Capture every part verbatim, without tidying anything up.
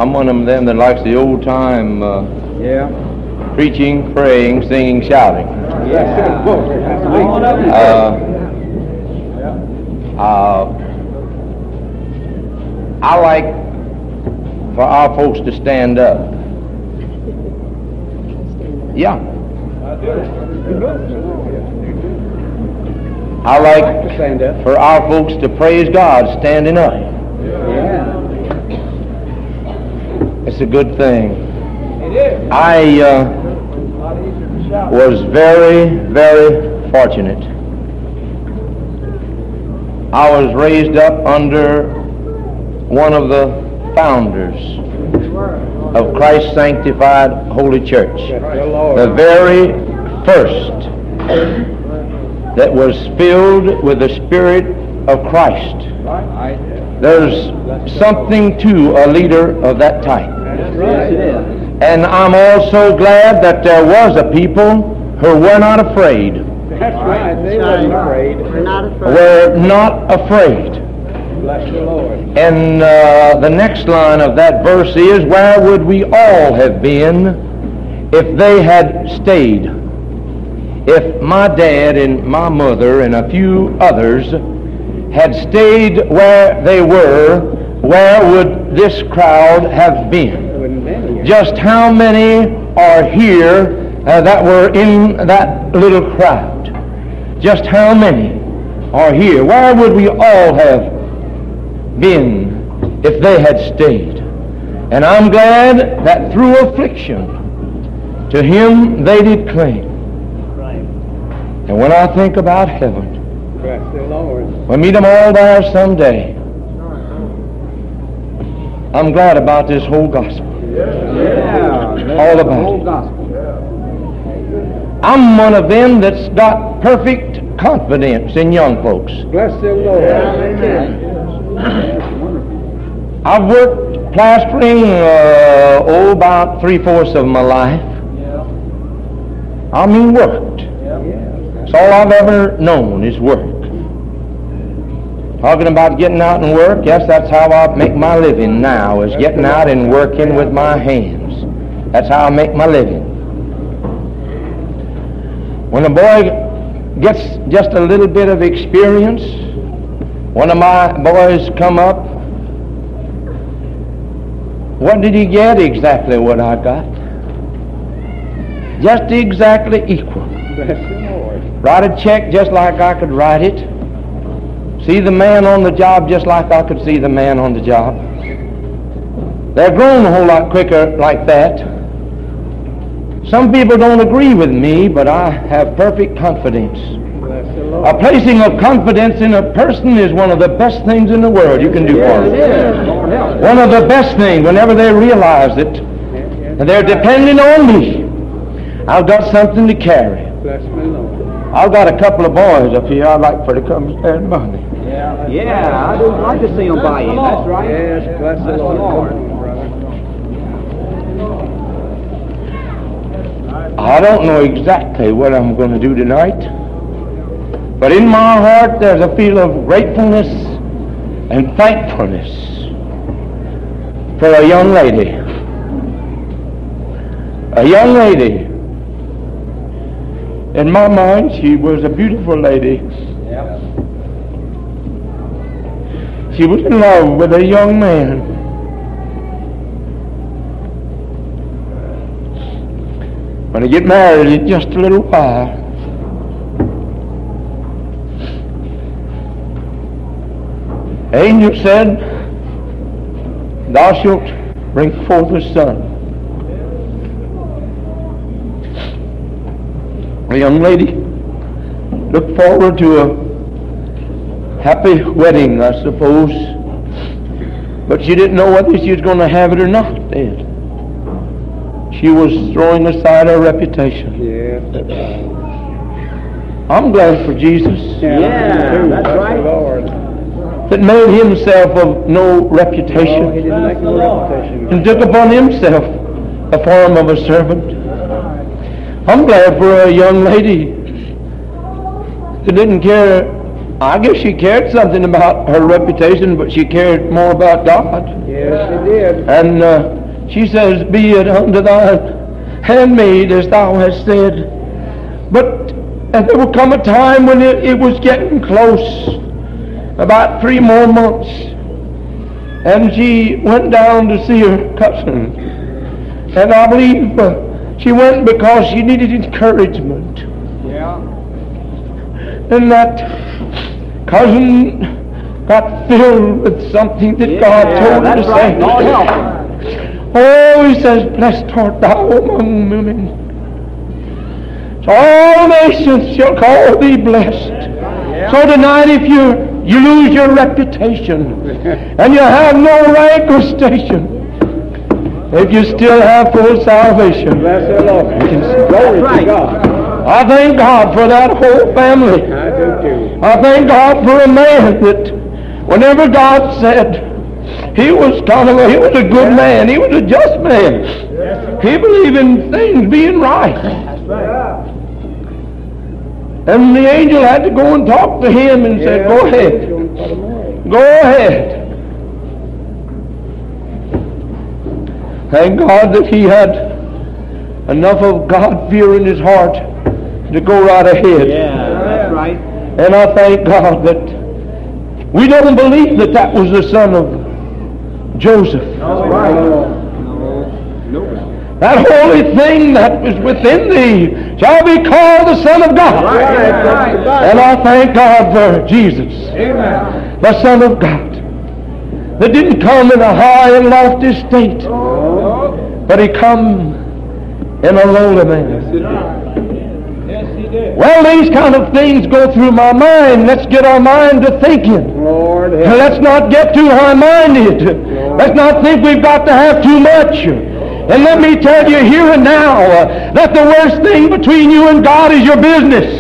I'm one of them that likes the old time uh, Yeah. preaching, praying, singing, shouting. Yeah. Uh, uh, I like for our folks to stand up. Yeah. I like to stand up. for our folks to praise God standing up. Yeah. It's a good thing. It is. I uh, was very, very fortunate. I was raised up under one of the founders of Christ Sanctified Holy Church. The very first that was filled with the Spirit of Christ. There's something to a leader of that type. And I'm also glad that there was a people who were not afraid. That's right. They weren't afraid. We're not afraid. Were not afraid. Bless the Lord. And uh, the next line of that verse is, where would we all have been if they had stayed? If my dad and my mother and a few others had stayed where they were, where would this crowd have been? Just how many are here uh, that were in that little crowd? Just how many are here? Where would we all have been if they had stayed? And I'm glad that through affliction to Him they did cling. And when I think about heaven, Bless the Lord. we'll meet them all there someday. I'm glad about this whole gospel. Yeah. All The about whole it. gospel. I'm one of them that's got perfect confidence in young folks. Bless the Lord. I've worked plastering uh, oh, about three-fourths of my life. I mean worked. That's all I've ever known is work. Talking about getting out and work, yes, that's how I make my living now, is getting out and working with my hands. That's how I make my living. When a boy gets just a little bit of experience, one of my boys come up, what did he get? Exactly what I got. Just exactly equal. Bless the Lord. Write a check just like I could write it. See the man on the job just like I could see the man on the job. They're grown a whole lot quicker like that. Some people don't agree with me, but I have perfect confidence. Bless the Lord. A placing of confidence in a person is one of the best things in the world you can do for them. Lord help. One of the best things whenever they realize it. And they're depending on me. I've got something to carry. Bless me, Lord. I've got a couple of boys up here I'd like for to come stand by me. Yeah, I do like to see them by you. That's right. Yes, bless the Lord. Come on, brother. I don't know exactly what I'm going to do tonight, but in my heart there's a feel of gratefulness and thankfulness for a young lady. A young lady. In my mind, she was a beautiful lady. Yep. She was in love with a young man. When they get married in just a little while, the angel said, thou shalt bring forth a son. The young lady looked forward to a happy wedding, I suppose, but she didn't know whether she was going to have it or not then. She was throwing aside her reputation. Yes. I'm glad for Jesus Yeah, that's Bless right. the Lord. that made himself of no Oh, he reputation didn't make no reputation. and took upon himself the form of a servant. I'm glad for a young lady that didn't care I guess she cared something about her reputation, but she cared more about God. Yes, she did. And uh, she says, be it unto thy handmaid as thou hast said. But and there will come a time when it, it was getting close, about three more months, and she went down to see her cousin. And I believe uh, she went because she needed encouragement. Yeah. And that cousin got filled with something that God told her to say. God help her. Oh, he says, blessed art thou among women. So all nations shall call thee blessed. So tonight, if you you lose your reputation and you have no rank or station, if you still have full salvation, Bless the Lord. you can say, Glory Right. to God. I thank God for that whole family. I do too. I thank God for a man that whenever God said he was kind of a, he was a good man, he was a just man. He believed in things being right. And the angel had to go and talk to him and said, go ahead. Go ahead. Thank God that he had enough of God fear in his heart to go right ahead. Yeah, that's right. And I thank God that we don't believe that that was the son of Joseph. That's right. That holy thing that was within thee shall be called the Son of God. And I thank God for Jesus, Amen. the Son of God, that didn't come in a high and lofty state, but he come in a lowly man. Yes, he did. Well, these kind of things go through my mind. Let's get our mind to thinking. Lord, And help. let's not get too high-minded. Let's not think we've got to have too much. And let me tell you here and now uh, that the worst thing between you and God is your business.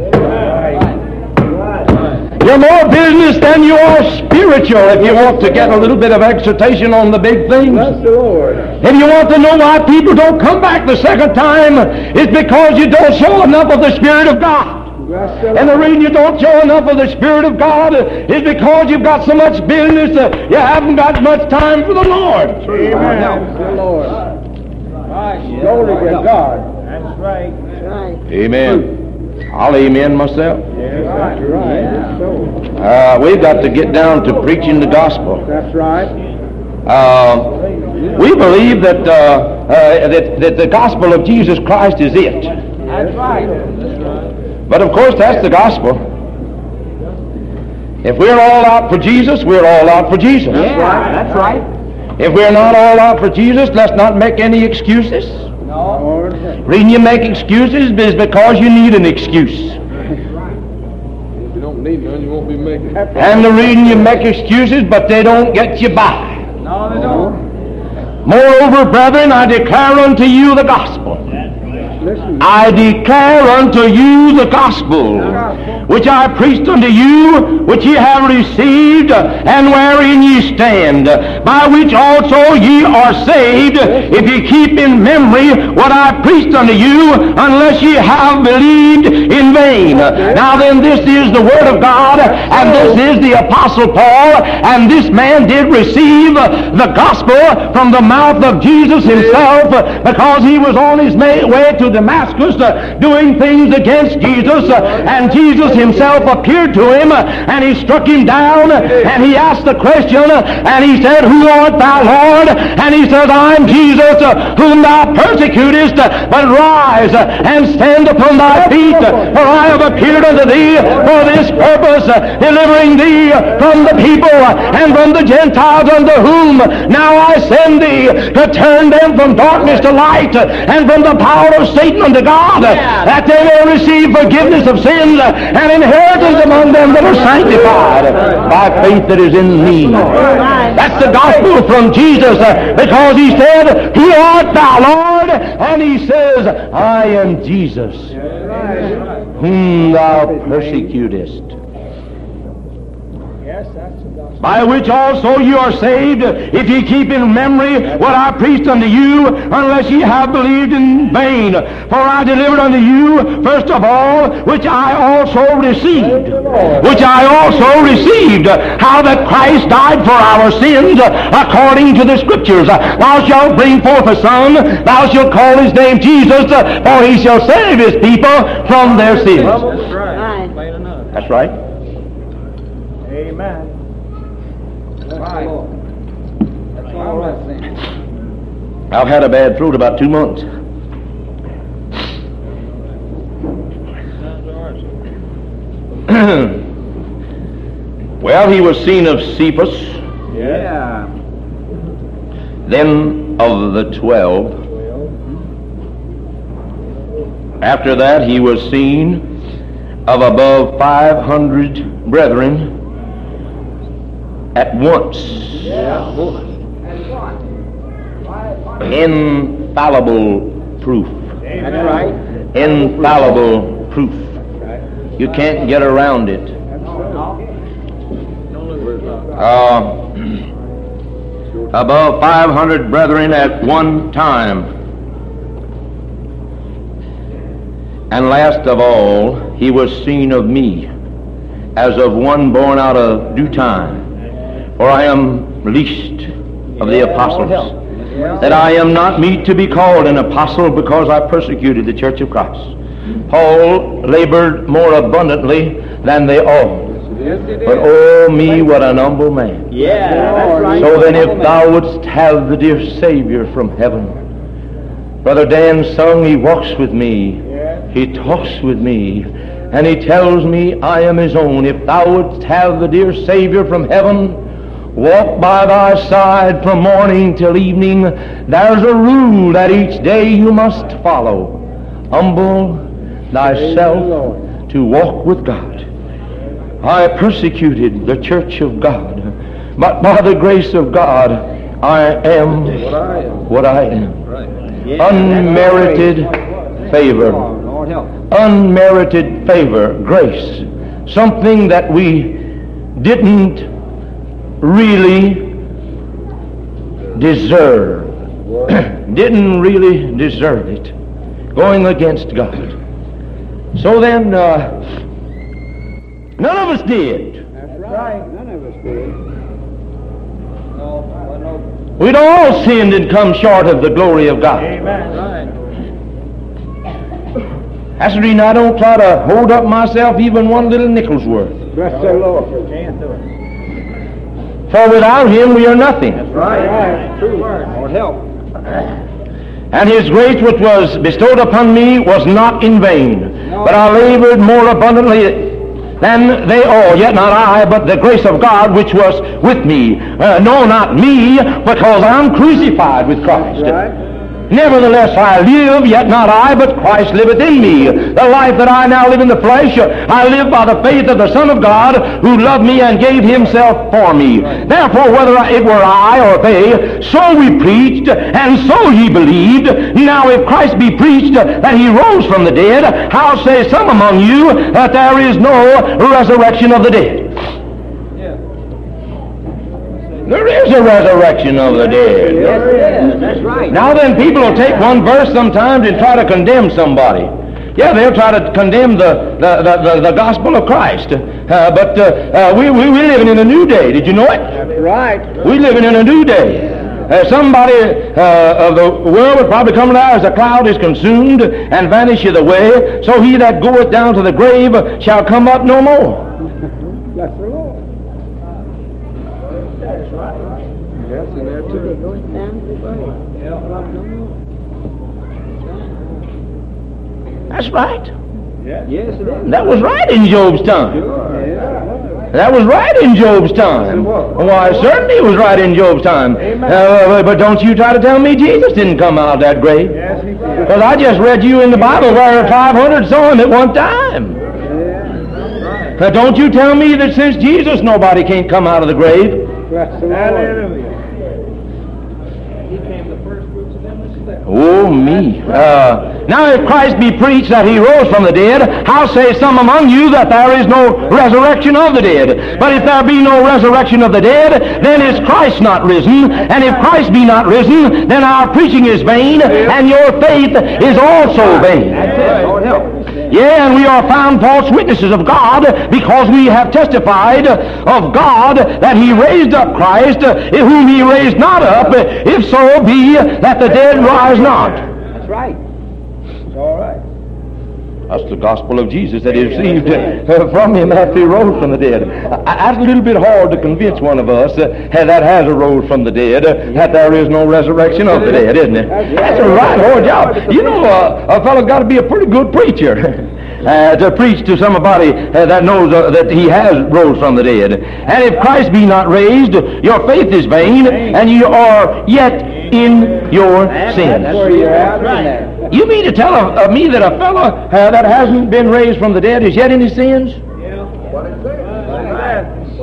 You're more business than you are spiritual if you want to get a little bit of exhortation on the big things. Bless the Lord. If you want to know why people don't come back the second time, it's because you don't show enough of the Spirit of God. Bless the And the Lord. reason you don't show enough of the Spirit of God is because you've got so much business that you haven't got much time for the Lord. Amen. Bless the Lord. Glory to God. That's right. Amen. I'll amen myself. Yes, that's right. That's so. Uh, we've got to get down to preaching the gospel. That's right. Uh, we believe that, uh, uh, that that the gospel of Jesus Christ is it. That's right. But of course, that's the gospel. If we're all out for Jesus, we're all out for Jesus. Yeah, that's right. If we're not all out for Jesus, let's not make any excuses. Lord. The reason you make excuses is because you need an excuse. If you don't need none, you won't be making it. And the reason you make excuses, but they don't get you by. No, they don't. Moreover, brethren, I declare unto you the gospel. Listen. I declare unto you the gospel, which I preached unto you, which ye have received, and wherein ye stand, by which also ye are saved, if ye keep in memory what I preached unto you, unless ye have believed in vain. Now then, this is the word of God, and this is the Apostle Paul, and this man did receive the gospel from the mouth of Jesus himself, because he was on his way to Damascus uh, doing things against Jesus, uh, and Jesus himself appeared to him, uh, and he struck him down, uh, and he asked the question, uh, and he said, who art thou, Lord? And he said, I'm Jesus, uh, whom thou persecutest, uh, but rise uh, and stand upon thy feet, uh, for I have appeared unto thee for this purpose, uh, delivering thee uh, from the people uh, and from the Gentiles, unto whom now I send thee, to turn them from darkness to light, uh, and from the power of Satan unto God, uh, that they may receive forgiveness of sins uh, and inheritance among them that are sanctified uh, by faith that is in me. That's the gospel from Jesus, uh, because he said, who art thou, Lord? And he says, I am Jesus, whom thou persecutest. Yes, that's the gospel. By which also you are saved, if ye keep in memory what I preached unto you, unless ye have believed in vain. For I delivered unto you, first of all, which I also received. Which I also received, how that Christ died for our sins, according to the Scriptures. Thou shalt bring forth a son, thou shalt call his name Jesus, for he shall save his people from their sins. That's right. Plain enough. That's right. Amen. That's right. That's all right then. I've had a bad throat about two months. Well, he was seen of Cephas, Yeah. then of the twelve. After that, he was seen of above five hundred brethren at once. Infallible proof. That's right. Infallible proof. You can't get around it. Uh, above five hundred brethren at one time. And last of all, he was seen of me, as of one born out of due time. For I am least of the apostles, that I am not meet to be called an apostle, because I persecuted the church of Christ. Paul labored more abundantly than they all. But oh me, what an humble man. Yeah, that's right. So then if thou wouldst have the dear Savior from heaven, Brother Dan sung, he walks with me, he talks with me, and he tells me I am his own. If thou wouldst have the dear Savior from heaven, walk by thy side from morning till evening, there's a rule that each day you must follow. Humble thyself to walk with God. I persecuted the church of God, but by the grace of God, I am what I am. Unmerited favor. Unmerited favor, grace. Something that we didn't really deserve. Didn't really deserve it. Going against God. So then, uh, none of us did. That's right. None of us did. No, no. We'd all sinned and come short of the glory of God. Amen. Right. That's the reason I don't try to hold up myself even one little nickel's worth. Bless the Lord. Can't do it. For without him we are nothing. Right. Right. True word. Lord help. And his grace which was bestowed upon me was not in vain, but I labored more abundantly than they all, yet not I, but the grace of God which was with me. Uh, no, not me, because I'm crucified with Christ. Right. Nevertheless I live, yet not I, but Christ liveth in me. The life that I now live in the flesh, I live by the faith of the Son of God, who loved me and gave himself for me. Therefore, whether it were I or they, so we preached, and so ye believed. Now if Christ be preached that he rose from the dead, how say some among you that there is no resurrection of the dead? There is a resurrection of the dead. Yes, it is. That's right. Now then, people will take one verse sometimes and try to condemn somebody. Yeah, they'll try to condemn the, the, the, the, the gospel of Christ. Uh, but uh, uh, we, we, we're living in a new day. Did you know it? That's right. We're living in a new day. Uh, somebody uh, of the world would probably come down as a cloud is consumed and vanisheth away. So he that goeth down to the grave shall come up no more. Bless the Lord. Yes, in there too. That's right. Yes. Yes, it is. That was right in Job's time. That was right in Job's time. Why, certainly it was right in Job's time. Uh, but don't you try to tell me Jesus didn't come out of that grave. Yes, he did. Because I just read you in the Bible where five hundred saw him at one time. Uh, don't you tell me that since Jesus nobody can't come out of the grave. Bless the Lord. Hallelujah. He came the first fruits of them that slept. Oh, me. Uh, now, if Christ be preached that he rose from the dead, how say some among you that there is no resurrection of the dead? But if there be no resurrection of the dead, then is Christ not risen? And if Christ be not risen, then our preaching is vain, and your faith is also vain. Yeah, and we are found false witnesses of God, because we have testified of God that he raised up Christ, whom he raised not up, if so be that the dead rise not. That's right. It's all right. That's the gospel of Jesus that he received uh, from him after he rose from the dead. Uh, that's a little bit hard to convince one of us uh, that has arose from the dead uh, that there is no resurrection of the dead, isn't it? That's a right hard job. You know, uh, a fellow's got to be a pretty good preacher. Uh, to preach to somebody uh, that knows uh, that he has rose from the dead. And if Christ be not raised, your faith is vain, and you are yet in your sins. That's where you're at. You mean to tell uh, me that a fellow uh, that hasn't been raised from the dead is yet in his sins? Yeah. What it says.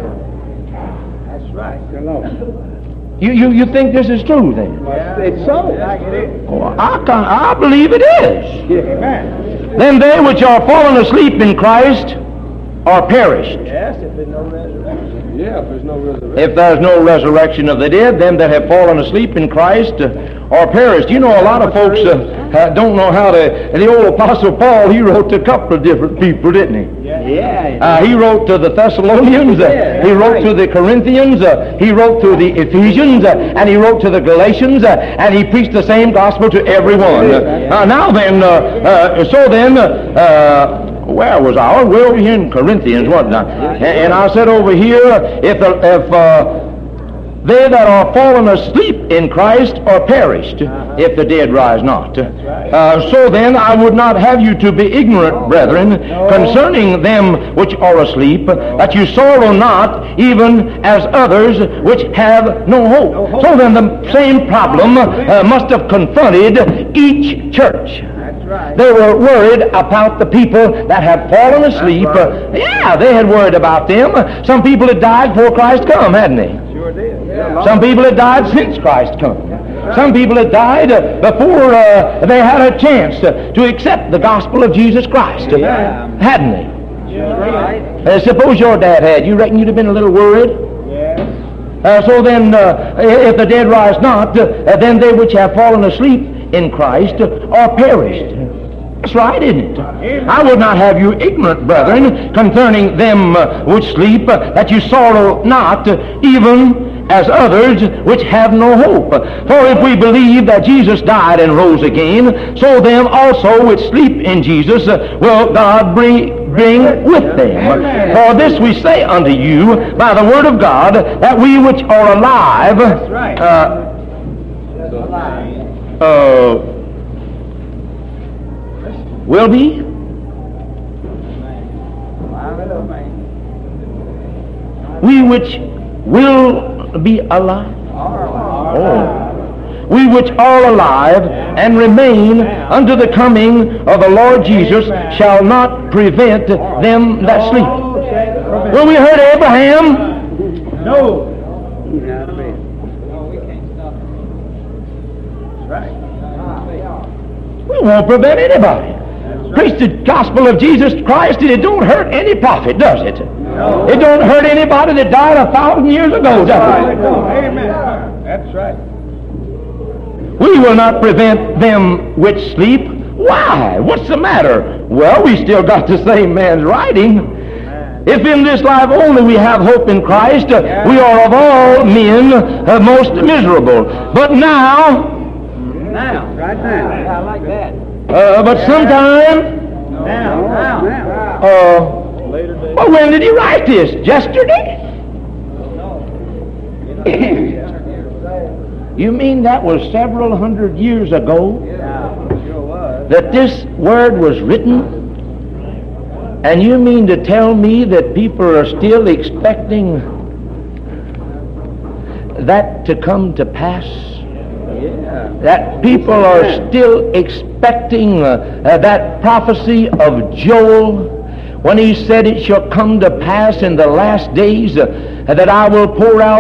That's right. Hello. You, you, you think this is true then? Yeah. It's so. Oh, I, can, I believe it is. Yeah. Amen. Then they which are fallen asleep in Christ are perished. Yes, if there's no resurrection. Yeah, if there's no resurrection. If there's no resurrection of the dead, them that have fallen asleep in Christ uh, are perished. You know, a lot of folks uh, uh, don't know how to... The old Apostle Paul, he wrote to a couple of different people, didn't he? Yeah. yeah. Uh, he wrote to the Thessalonians, uh, he wrote to the Corinthians, uh, he wrote to the Ephesians, uh, and he wrote to the Galatians, uh, and he preached the same gospel to everyone. Uh, now then, uh, uh, so then, uh, where was I? We're over here in Corinthians, wasn't I? And, and I said over here, if the, if uh, they that are fallen asleep in Christ are perished, uh-huh. if the dead rise not. Right. Uh, so then I would not have you to be ignorant, brethren, no. concerning them which are asleep, no. that you sorrow not, even as others which have no hope. No hope. So then the same problem uh, must have confronted each church. Right. They were worried about the people that had fallen asleep. Right. Uh, yeah, they had worried about them. Some people had died before Christ come, hadn't they? Sure did. Yeah. Some people had died since Christ come. Right. Some people had died uh, before uh, they had a chance uh, to accept the gospel of Jesus Christ, uh, yeah. hadn't they? Yeah. Right. Uh, suppose your dad had. You reckon you'd have been a little worried? Yeah. Uh, so then, uh, if the dead rise not, uh, then they which have fallen asleep in Christ are perished. That's right, isn't it? I would not have you ignorant, brethren, concerning them uh, which sleep, uh, that you sorrow not, uh, even as others which have no hope. For if we believe that Jesus died and rose again, so them also which sleep in Jesus uh, will God bring bring with them. For this we say unto you by the word of God, that we which are alive, uh, uh, will be we which will be alive. Oh. We which are alive and remain unto the coming of the Lord Jesus shall not prevent them that sleep. Well, we heard Abraham. No. We won't prevent anybody. Preach the gospel of Jesus Christ, and it don't hurt any prophet, does it? No. It don't hurt anybody that died a thousand years ago, does it? Amen. That's right. We will not prevent them which sleep. Why? What's the matter? Well, we still got the same man's writing. If in this life only we have hope in Christ, uh, yeah. we are of all men uh, most miserable. But now, now, right now, I like that. Uh, but sometime, now, now, now. Uh, well, when did he write this? Yesterday? You mean that was several hundred years ago? Yeah, sure was. That this word was written? And you mean to tell me that people are still expecting that to come to pass? Yeah. That people are still expecting uh, uh, that prophecy of Joel when he said, it shall come to pass in the last days uh, that I will pour out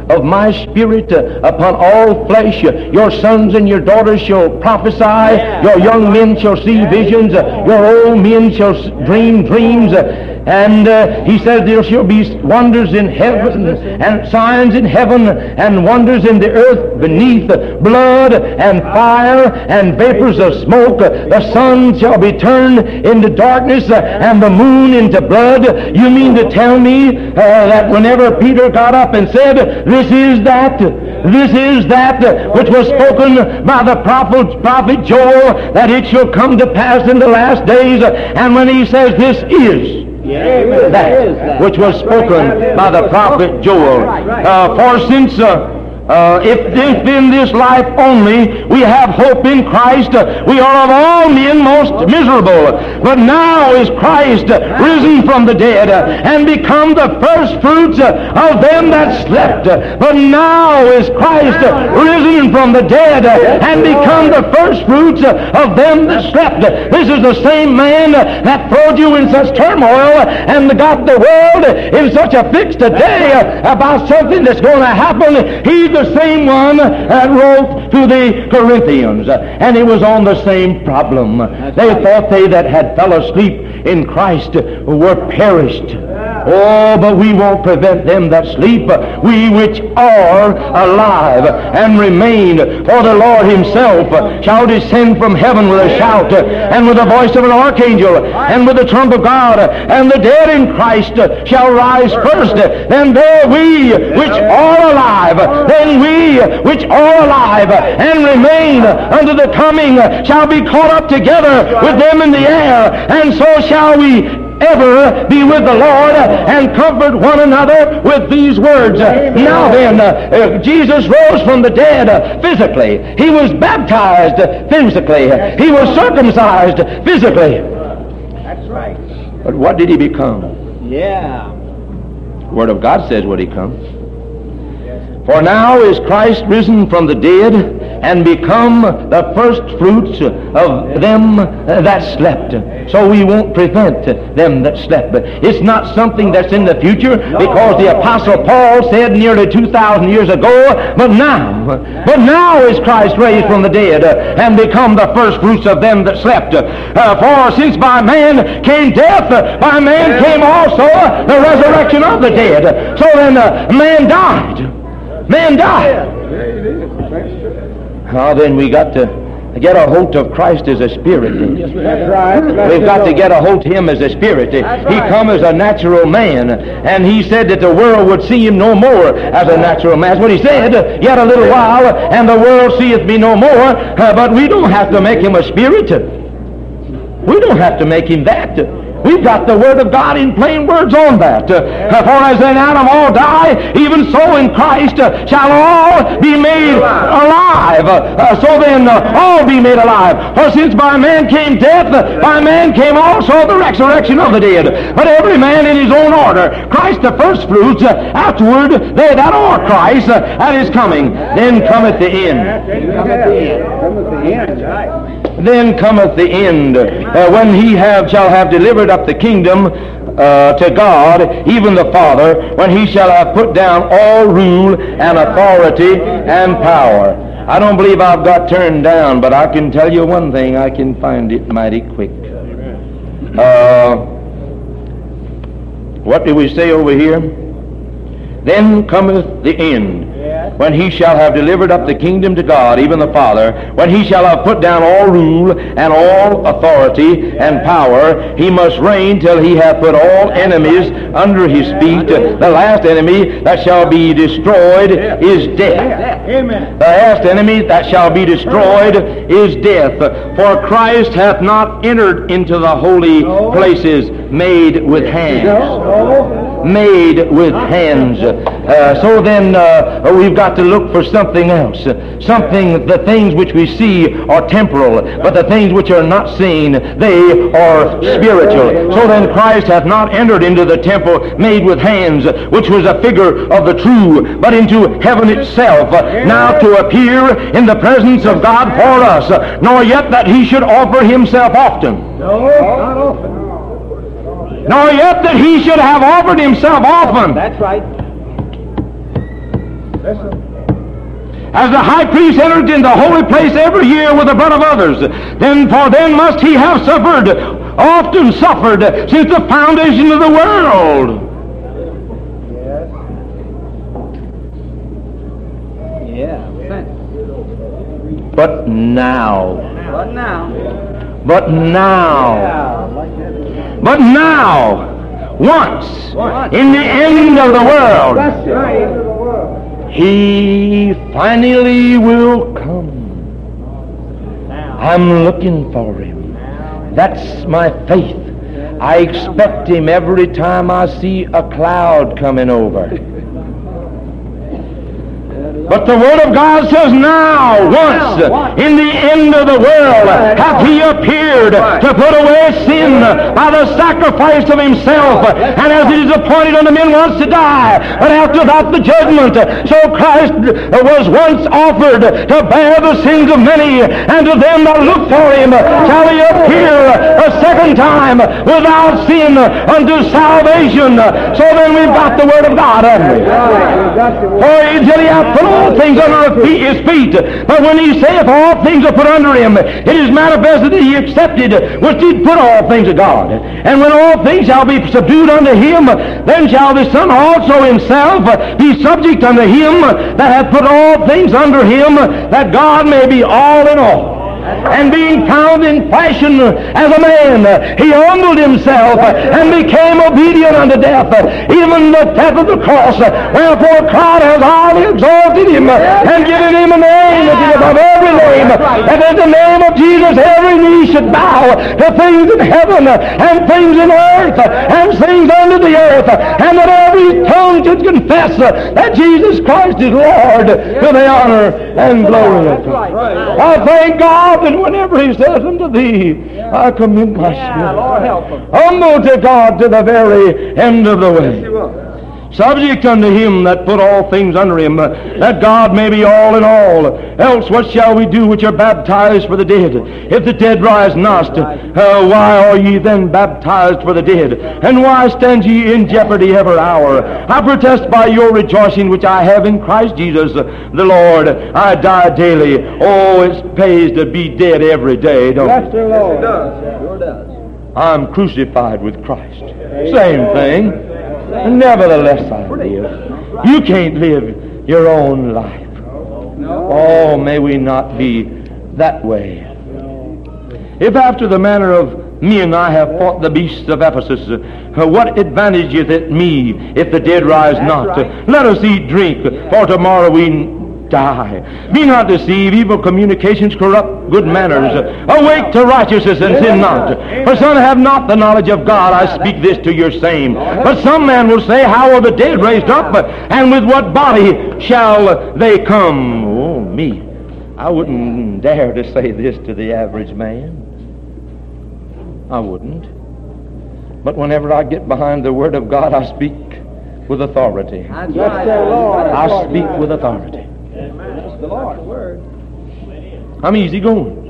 of my Spirit uh, upon all flesh. Your sons and your daughters shall prophesy. Yeah. Your young men shall see visions. Uh, your old men shall s- dream dreams. Uh, and uh, he says there shall be wonders in heaven and signs in heaven and wonders in the earth beneath, uh, blood and fire and vapors of smoke. Uh, the sun shall be turned into darkness uh, and the moon into blood. You mean to tell me uh, that whenever Peter got up and said, this is that, this is that uh, which was spoken by the prophet, prophet Joel, that it shall come to pass in the last days, uh, and when he says this is, Yeah, that which was spoken by the prophet Joel. Uh, for since uh, uh, if, if in this life only we have hope in Christ, uh, we are of all men most miserable. But now is Christ uh, risen from the dead uh, and become the first fruits uh, of them that slept. Uh, but now is Christ uh, risen from the dead uh, and become the first fruits uh, of them that slept. This is the same man uh, that throwed you in such turmoil and got the world in such a fix today uh, about something that's going to happen. He's the same one that wrote to the Corinthians, uh, and it was on the same problem. They thought they that had fell asleep in Christ were perished. Oh, but we won't prevent them that sleep, we which are alive and remain. For the Lord himself shall descend from heaven with a shout, and with the voice of an archangel, and with the trump of God, and the dead in Christ shall rise first. Then there we which are alive, then we which are alive and remain unto the coming shall be caught up together with them in the air, and so shall we ever be with the Lord, and comfort one another with these words. Now then, uh, uh, Jesus rose from the dead uh, physically. He was baptized uh, physically. He was circumcised physically. That's right. But what did he become? Yeah. Word of God says what he comes. For now is Christ risen from the dead and become the first fruits of them that slept. So we won't prevent them that slept. But it's not something that's in the future, because the Apostle Paul said nearly two thousand years ago, but now, but now is Christ raised from the dead and become the first fruits of them that slept. Uh, for since by man came death, by man came also the resurrection of the dead. So then uh, man died. Man died. Oh, then we got to get a hold of Christ as a spirit. That's right. We've got to get a hold of him as a spirit. He come as a natural man, and he said that the world would see him no more as a natural man. That's what he said. Yet a little while, and the world seeth me no more. Uh, but we don't have to make him a spirit. We don't have to make him that. We've got the Word of God in plain words on that. Uh, for as in Adam all die, even so in Christ uh, shall all be made alive. Uh, so then uh, all be made alive. For since by man came death, uh, by man came also the resurrection of the dead. But every man in his own order. Christ the first fruits, uh, afterward they that are Christ uh, at his coming. Then cometh the end. Then cometh the end. Cometh the end. Right. Then cometh the end, uh, when he have shall have delivered up the kingdom uh, to God, even the Father, when he shall have put down all rule and authority and power. I don't believe I've got turned down, but I can tell you one thing, I can find it mighty quick. Uh, what do we say over here? Then cometh the end, when he shall have delivered up the kingdom to God, even the Father, when he shall have put down all rule and all authority and power. He must reign till he hath put all enemies under his feet. The last enemy that shall be destroyed is death. Amen. The last enemy that shall be destroyed is death. For Christ hath not entered into the holy places made with hands. Made with hands. Uh, so then uh, we've got to look for something else. Something, the things which we see are temporal, but the things which are not seen, they are spiritual. So then Christ hath not entered into the temple made with hands, which was a figure of the true, but into heaven itself, now to appear in the presence of God for us, nor yet that he should offer himself often. No, not often. Nor yet that he should have offered himself often. That's right. As the high priest entered in the holy place every year with the blood of others, then for then must he have suffered, often suffered, since the foundation of the world. Yeah. But now, But now. but now, but now, once, in the end of the world, That's right. he finally will come. I'm looking for him. That's my faith. I expect him every time I see a cloud coming over. But the Word of God says, now, once, in the end of the world, hath he appeared to put away sin by the sacrifice of himself. And as it is appointed unto men once to die, but after that the judgment, so Christ was once offered to bear the sins of many, and to them that look for him shall he appear a second time without sin unto salvation. So then we've got the Word of God, haven't we? For until he hath put all things under his feet. But when he saith all things are put under him, it is manifested that he accepted which did put all things of God. And when all things shall be subdued unto him, then shall the Son also himself be subject unto him that hath put all things under him, that God may be all in all. And being found in fashion as a man, he humbled himself and became obedient unto death, even the death of the cross. Wherefore God has highly exalted him and given him a name that is above every name, that in the name of Jesus every knee should bow to things in heaven and things in earth and things under the earth, and that every tongue should confess that Jesus Christ is Lord, to the honor and glory of God. I thank God that whenever he says unto thee, I commit my spirit, humble to God to the very end of the way. Subject unto him that put all things under him, that God may be all in all. Else what shall we do which are baptized for the dead? If the dead rise not, uh, why are ye then baptized for the dead? And why stand ye in jeopardy every hour? I protest by your rejoicing which I have in Christ Jesus the Lord. I die daily. Oh, it pays to be dead every day, don't it? Yes, sir, Lord. It does. Sure does. I'm crucified with Christ. Same thing. Nevertheless I live. You can't live your own life. Oh, may we not be that way. If after the manner of me and I have fought the beasts of Ephesus, uh, what advantageth it me if the dead rise not? Uh, let us eat, drink, for tomorrow we die. Be not deceived, evil communications corrupt good manners. Awake to righteousness and sin not. For some have not the knowledge of God. I speak this to your same. But some man will say, how are the dead raised up? And with what body shall they come? Oh, me. I wouldn't dare to say this to the average man. I wouldn't. But whenever I get behind the Word of God, I speak with authority. I speak with authority. The Lord's word. I'm easy going.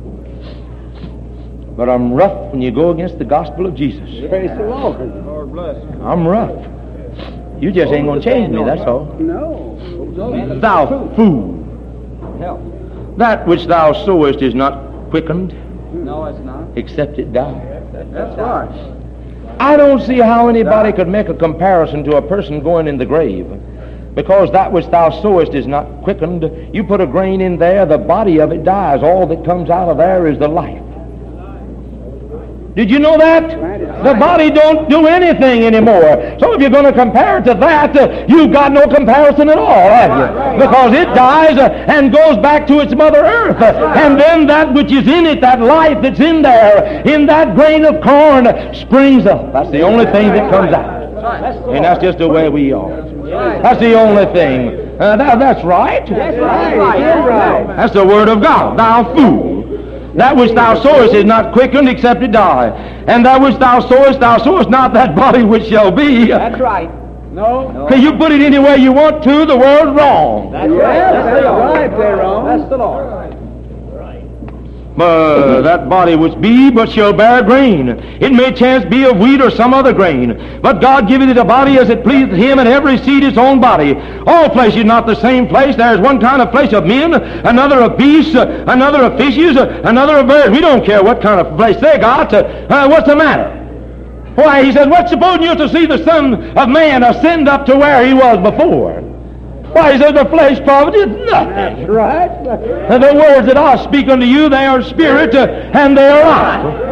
But I'm rough when you go against the gospel of Jesus. Praise the Lord. Lord bless. I'm rough. You just ain't going to change me, that's all. No. Thou fool. Help. That which thou sowest is not quickened, No, it's not. except it die. That's right. I don't see how anybody could make a comparison to a person going in the grave. Because that which thou sowest is not quickened. You put a grain in there, the body of it dies. All that comes out of there is the life. Did you know that? The body don't do anything anymore. So if you're going to compare it to that, uh, you've got no comparison at all, have you? Because it dies uh, and goes back to its mother earth. Uh, and then that which is in it, that life that's in there, in that grain of corn, uh, springs up. That's the only thing that comes out. And that's just the way we are. That's the only thing. Uh, that, that's right. That's right. That's the Word of God. Thou fool. That which thou sowest is not quickened except it die. And that which thou sowest, thou sowest not that body which shall be. That's right. No. no. You put it any way you want to, the word's wrong. That's right. That's the Lord. That's the Lord. Uh, that body which be but shall bear grain. It may chance be of wheat or some other grain. But God giveth it a body as it pleaseth him, and every seed its own body. All flesh is not the same flesh. There is one kind of flesh of men, another of beasts, uh, another of fishes, uh, another of birds. We don't care what kind of flesh they got. Uh, uh, what's the matter? Why, he says, what supposing you to see the Son of Man ascend up to where he was before? Why, he says, the flesh profiteth nothing. That's right. And the words that I speak unto you, they are spirit, uh, and they are life.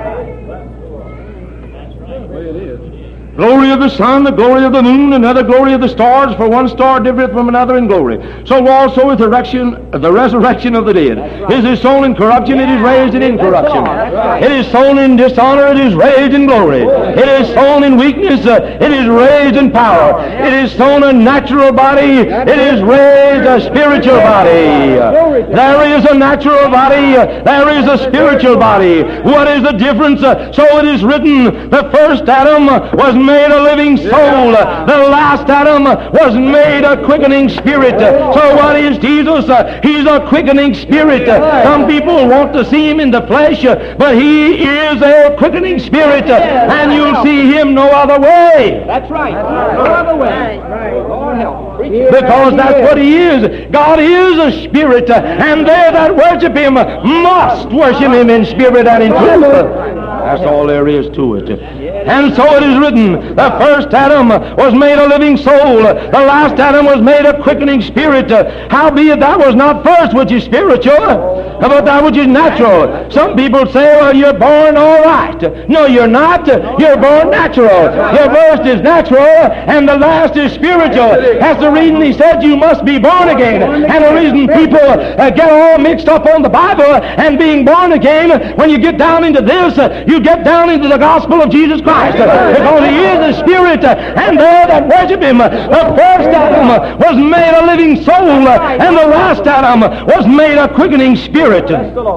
Glory of the sun, the glory of the moon, another glory of the stars, for one star differeth from another in glory. So also is the resurrection, the resurrection of the dead. Right. Is his soul in corruption, it is raised in incorruption. Right. It is sown in dishonor, it is raised in glory. It is sown in weakness, uh, it is raised in power. It is sown a natural body, it is raised a spiritual body. There is a natural body, there is a spiritual body. What is the difference? So it is written, the first Adam was made a living soul. The last Adam was made a quickening spirit. So what is Jesus? He's a quickening spirit. Some people want to see him in the flesh, but he is a quickening spirit, and you'll see him no other way. That's right. No other way. Lord help. Because that's what he is. God is a spirit, and they that worship him must worship him in spirit and in truth. That's all there is to it. And so it is written, the first Adam was made a living soul. The last Adam was made a quickening spirit. Howbeit that was not first which is spiritual, but that which is natural. Some people say, well, you're born all right. No, you're not. You're born natural. Your first is natural, and the last is spiritual. That's the reason he said you must be born again. And the reason people uh, get all mixed up on the Bible and being born again, when you get down into this, uh, you get down into the gospel of Jesus Christ. Because he is the Spirit, and they that worship him. The first Adam was made a living soul, and the last Adam was made a quickening spirit.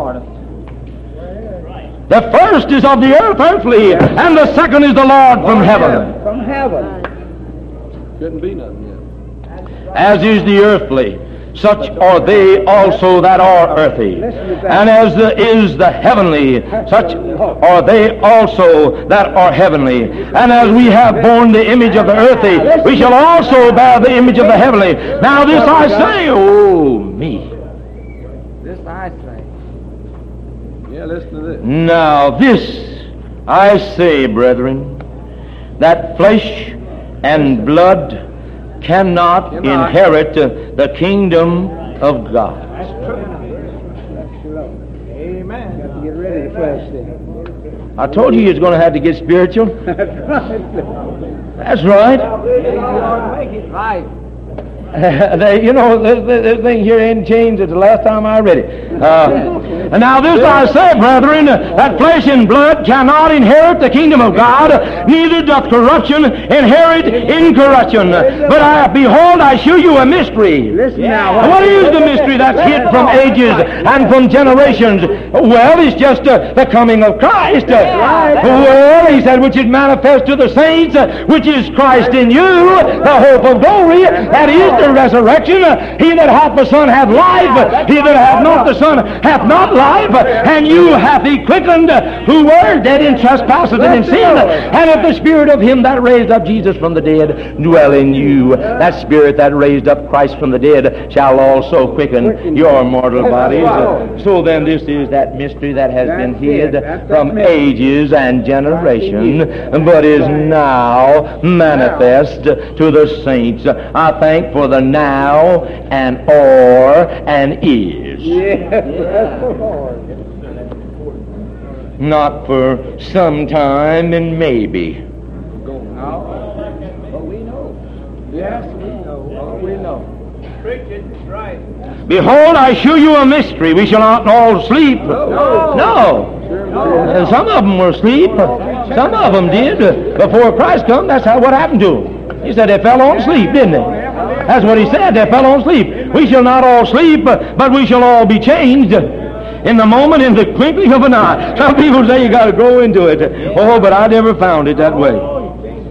The first is of the earth, earthly, and the second is the Lord from heaven. From heaven. Couldn't be nothing yet. As is the earthly, such are they also that are earthy. And as the, is the heavenly, such are they also that are heavenly. And as we have borne the image of the earthy, we shall also bear the image of the heavenly. Now this I say, oh me. This I say. Yeah, listen to this. Now this I say, brethren, that flesh and blood cannot inherit uh, the kingdom of God. That's true. Amen. Got to get rid of the flesh then. I told you you was going to have to get spiritual. That's right. That's right. Right. they, you know, this, this thing here ain't changed since the last time I read it. Uh, and now this I say, brethren, that flesh and blood cannot inherit the kingdom of God, neither doth corruption inherit incorruption. But I, behold, I shew you a mystery. Listen now. What is the mystery that's hid from ages and from generations? Well, it's just uh, the coming of Christ. Right. Well, he said, which is manifest to the saints, uh, which is Christ in you, the hope of glory. That is the resurrection. He that hath the Son hath life. He that hath not the Son hath not life. And you hath he quickened, who were dead in trespasses and in sin. And if the Spirit of him that raised up Jesus from the dead dwell in you, that Spirit that raised up Christ from the dead shall also quicken your mortal bodies. So then this is that mystery that has been hid from ages and generation, but is now manifest to the saints. I thank for the now and or and is. Yes, that's the Lord. Not for some time and maybe. No, but we know. Yes, we know. Oh, we know. Preach it, right. Behold, I shew you a mystery. We shall not all sleep. No. No. Uh, some of them were asleep. Some of them did. Before Christ come, that's how what happened to them. He said they fell on sleep, didn't they? That's what he said. They fell on sleep. We shall not all sleep, but we shall all be changed in the moment, in the twinkling of an eye. Some people say you got to grow into it. Oh, but I never found it that way.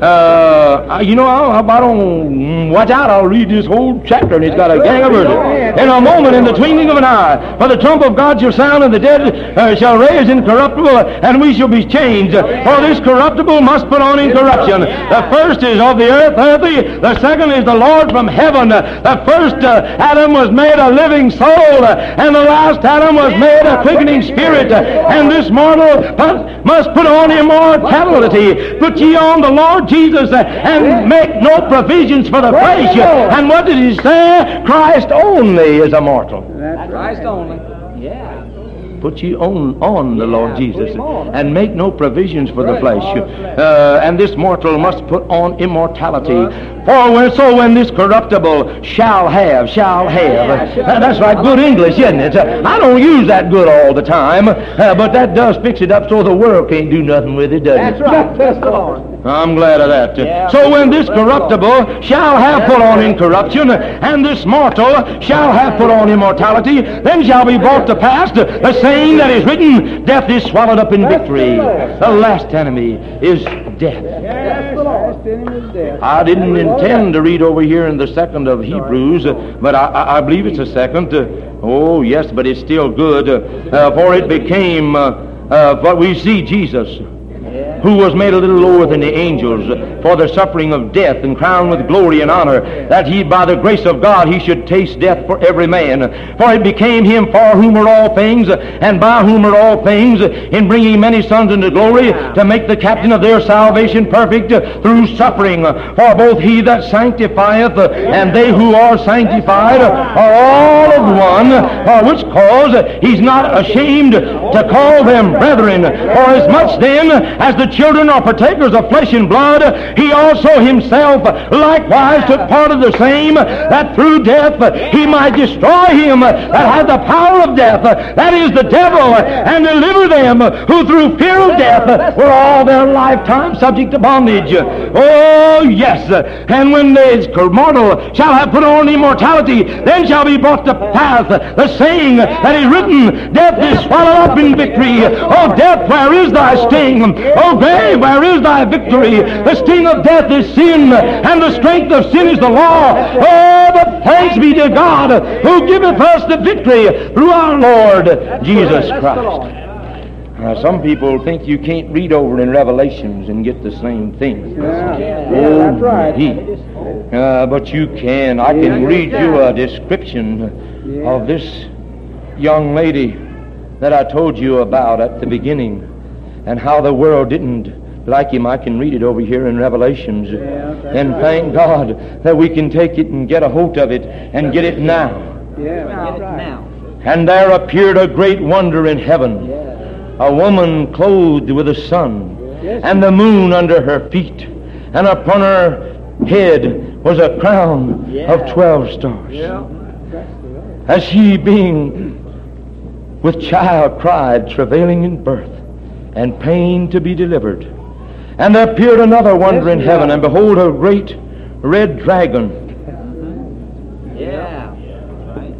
Uh, you know, I, I don't watch out. I'll read this whole chapter, and it's got a gang of verses. In a moment, in the twinkling of an eye, for the trump of God shall sound, and the dead uh, shall raise incorruptible, and we shall be changed. For this corruptible must put on incorruption. The first is of the earth, earthy. The second is the Lord from heaven. The first uh, Adam was made a living soul, and the last Adam was made a quickening spirit. And this mortal must put on immortality. Put ye on the Lord Jesus, and make no provisions for the flesh. And what did he say? Christ only is immortal. That's Christ only. Yeah. Put ye on, on the Lord Jesus, and make no provisions for the flesh. Uh, and this mortal must put on immortality. For when, so when this corruptible shall have, shall have. Uh, that's right, good English, isn't it? Uh, I don't use that good all the time, uh, but that does fix it up so the world can't do nothing with it, does it? That's right. That's the Lord. I'm glad of that. Yeah, so when this corruptible shall have put on incorruption, and this mortal shall have put on immortality, then shall be brought to pass the saying that is written, death is swallowed up in victory. The last enemy is death. Yes, the last enemy is death. I didn't intend to read over here in the second of Hebrews, but I, I, I believe it's a second. Oh, yes, but it's still good. Uh, for it became, uh, uh, but we see Jesus, who was made a little lower than the angels for the suffering of death, and crowned with glory and honor, that he by the grace of God he should taste death for every man. For it became him for whom are all things, and by whom are all things, in bringing many sons into glory, to make the captain of their salvation perfect through suffering. For both he that sanctifieth and they who are sanctified are all of one, for which cause he's not ashamed to call them brethren. For as much then as the children are partakers of flesh and blood, he also himself likewise took part of the same, that through death he might destroy him that had the power of death, that is the devil, and deliver them who through fear of death were all their lifetime subject to bondage. Oh yes, and when this mortal shall have put on immortality, then shall be brought to pass the saying that is written, death is swallowed up in victory. Oh death, where is thy sting? Oh grave, where is thy victory? The sting of death is sin, and the strength of sin is the law. Oh, but thanks be to God, who giveth us the victory through our Lord Jesus Christ. Now, some people think you can't read over in Revelations and get the same thing. Yeah, yeah, that's right. He, uh, but you can. I can read you a description of this young lady that I told you about at the beginning, and how the world didn't like him. I can read it over here in Revelations. Yeah, and right. Thank God that we can take it and get a hold of it and get it now. Yeah, Get it right. now. And there appeared a great wonder in heaven, a woman clothed with the sun, Yes. and the moon under her feet, and upon her head was a crown Yeah. of twelve stars. Yeah. As she being with child cried, travailing in birth, and pain to be delivered. And there appeared another wonder in heaven, and behold, a great red dragon. Yeah. Right.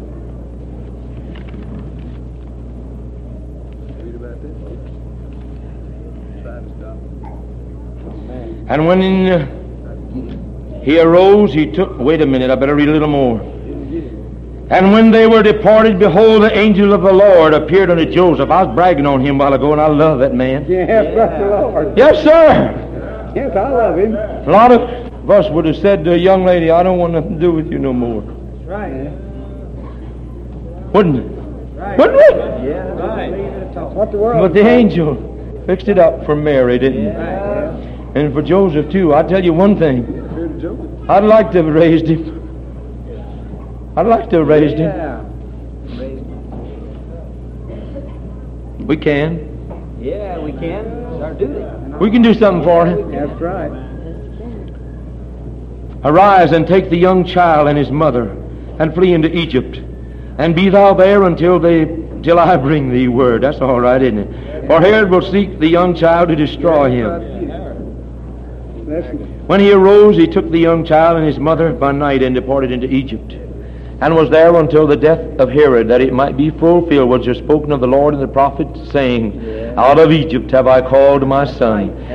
Read about this. Try to stop. And when in, he arose, he took... Wait a minute, I better read a little more. And when they were departed, behold, the angel of the Lord appeared unto Joseph. I was bragging on him a while ago, and I love that man. Yes, bless the Lord. Yes, sir. Yes, I love him. A lot of us would have said to a young lady, I don't want nothing to do with you no more. Right. Wouldn't it? Right. Wouldn't it? Yeah. Right. That's what the world But the angel fixed it up for Mary, didn't he? Right. And for Joseph, too. I tell you one thing. Heard the joke. I'd like to have raised him. I'd like to have raised him. Yeah. We can. Yeah, we can. It's our duty. We can do something for him. That's right. Arise and take the young child and his mother, and flee into Egypt, and be thou there until they till I bring thee word. That's all right, isn't it? For Herod will seek the young child to destroy him. Listen. When he arose, he took the young child and his mother by night and departed into Egypt, and was there until the death of Herod, that it might be fulfilled which is spoken of the Lord and the prophet, saying, Out of Egypt have I called my son.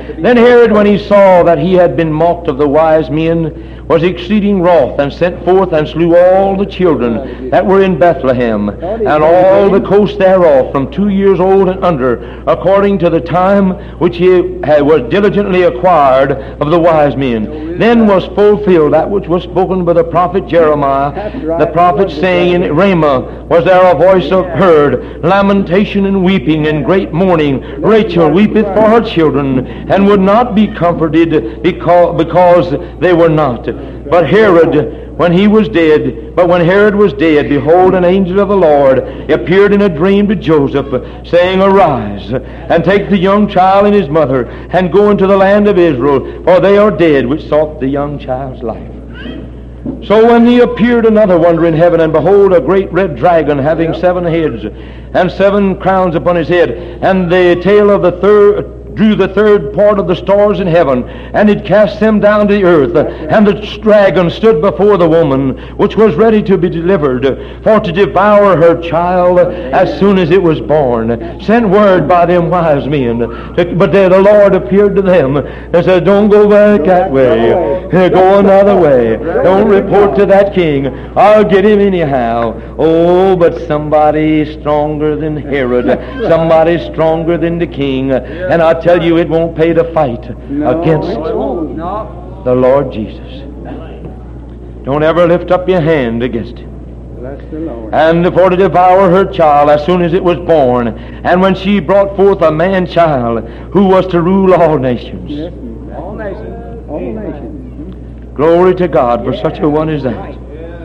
Then Herod, when he saw that he had been mocked of the wise men, was exceeding wroth, and sent forth and slew all the children that were in Bethlehem, and all the coast thereof, from two years old and under, according to the time which he had, was diligently acquired of the wise men. Then was fulfilled that which was spoken by the prophet Jeremiah, the prophet, saying, In Ramah was there a voice of heard, lamentation and weeping and great mourning. Rachel weepeth for her children, and would not be comforted because, because they were not. But Herod, when he was dead, but when Herod was dead, behold, an angel of the Lord appeared in a dream to Joseph, saying, Arise, and take the young child and his mother, and go into the land of Israel, for they are dead which sought the young child's life. So when he appeared another wonder in heaven, and behold, a great red dragon, having seven heads, and seven crowns upon his head, and the tail of the third drew the third part of the stars in heaven, and it cast them down to the earth. And the dragon stood before the woman, which was ready to be delivered, for to devour her child as soon as it was born. Sent word by them wise men, but the Lord appeared to them and said, Don't go back that way. Go another way. Don't report to that king. I'll get him anyhow. Oh, but somebody stronger than Herod, somebody stronger than the king, and I tell you, it won't pay to fight no, against no. the Lord Jesus. Don't ever lift up your hand against him. Bless the Lord. And for to devour her child as soon as it was born, and when she brought forth a man-child who was to rule all nations. Yes, all nations. All nations. Glory to God for such a one as that.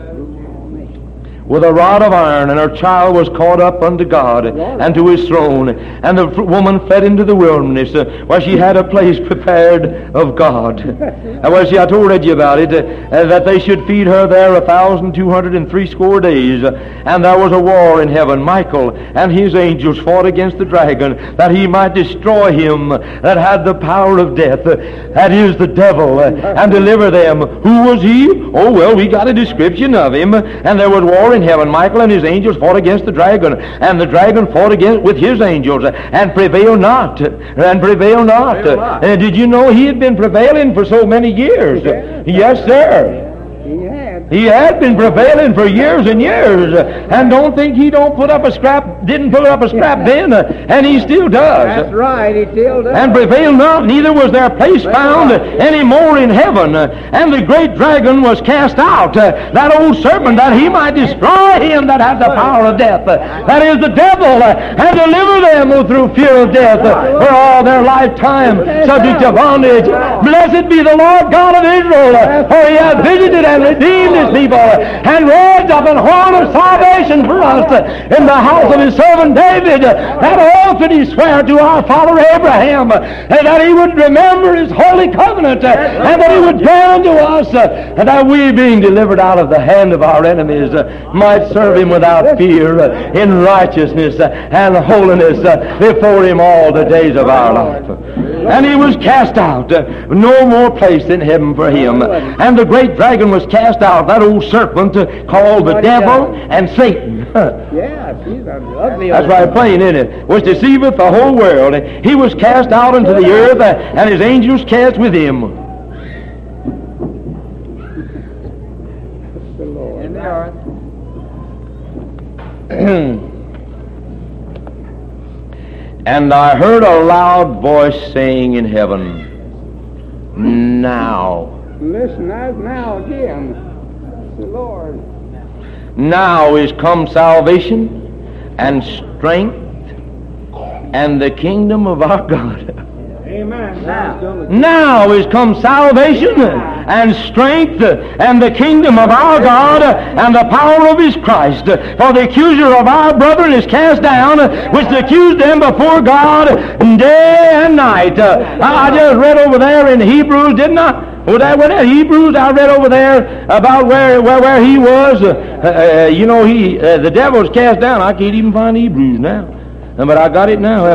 With a rod of iron, and her child was caught up unto God and to his throne. And the woman fled into the wilderness, uh, where she had a place prepared of God. And where she, I told you about it, uh, that they should feed her there a thousand two hundred and threescore days. And there was a war in heaven. Michael and his angels fought against the dragon, that he might destroy him that had the power of death, uh, that is the devil, uh, and deliver them. Who was he? Oh, well, we got a description of him. And there was war in heaven. Michael and his angels fought against the dragon, and the dragon fought against with his angels, and prevailed not, and prevailed not. Prevail not. Uh, did you know he had been prevailing for so many years? Yes, sir. He had. He had been prevailing for years and years, and don't think he don't put up a scrap, didn't put up a scrap then, and he still does. That's right, he still does. And prevailed not, neither was there place found any more in heaven. And the great dragon was cast out, that old serpent, that he might destroy him that had the power of death, that is the devil, and deliver them through fear of death for all their lifetime subject to bondage. Blessed be the Lord God of Israel, for he hath visited and redeemed his people, and raised up an horn of salvation for us in the house of his servant David. That oath that he sware to our father Abraham, and that he would remember his holy covenant, and that he would grant to us, and that we, being delivered out of the hand of our enemies, might serve him without fear in righteousness and holiness before him all the days of our life. And he was cast out. No more place in heaven for him. And the great dragon was cast out, that old serpent called the devil and Satan. Yeah, she's ugly. That's right, plain, isn't it? Was deceiveth the whole world. He was cast out into the earth, and his angels cast with him. The Lord. In the earth. And I heard a loud voice saying in heaven, Now. Listen, that's now again. That's the Lord. Now is come salvation and strength and the kingdom of our God. Amen. Now. Now is come salvation and strength and the kingdom of our God and the power of his Christ. For the accuser of our brethren is cast down, which accused them before God day and night. I just read over there in Hebrews, didn't I? Oh, that was that Hebrews. I read over there about where where, where he was. Uh, uh, you know, he uh, the devil was cast down. I can't even find Hebrews now, but I got it now, haven't I?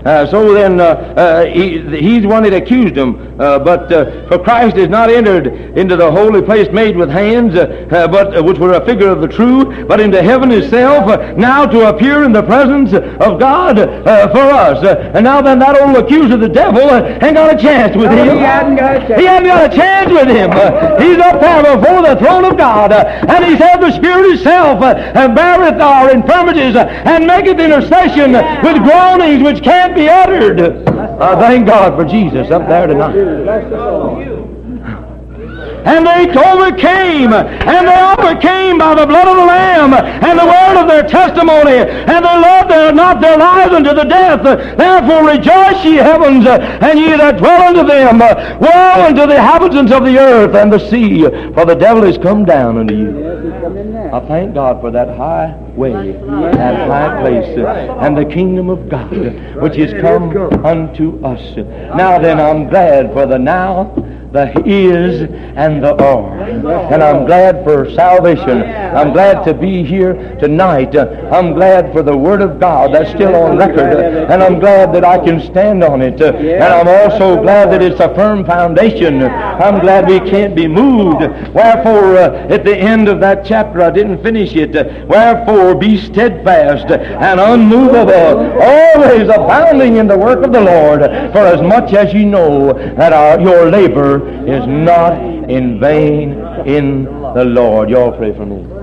Uh, so then, uh, uh, he, he's the one that accused him. Uh, but uh, for Christ is not entered into the holy place made with hands, uh, uh, but uh, which were a figure of the true, but into heaven itself, uh, now to appear in the presence of God uh, for us. Uh, and now then, that old accuser, the devil, uh, ain't got a chance with him. He hasn't got a chance. He hasn't got a chance with him. Uh, he's up there before the throne of God, uh, and he said, the Spirit itself uh, and beareth our infirmities, uh, and maketh intercession uh, with groanings which can't be uttered. Uh, thank God for Jesus up there tonight. Bless the Lord. And they overcame, and they overcame by the blood of the Lamb, and the word of their testimony, and they loved their, not their lives unto the death. Therefore rejoice, ye heavens, and ye that dwell unto them. Woe unto the inhabitants of the earth and the sea, for the devil is come down unto you. Yes, he's come in now. I thank God for that high way, that high place, uh, and the kingdom of God, uh, which is come unto us. Now then, I'm glad for the now, the is, and the are. And I'm glad for salvation. I'm glad to be here tonight. Uh, I'm glad for the Word of God that's still on record. Uh, and I'm glad that I can stand on it. Uh, and I'm also glad that it's a firm foundation. I'm glad we can't be moved. Wherefore, uh, at the end of that chapter, I didn't finish it. Uh, Wherefore, be steadfast and unmovable, always abounding in the work of the Lord, for as much as you know that our, your labor is not in vain in the Lord. Y'all pray for me.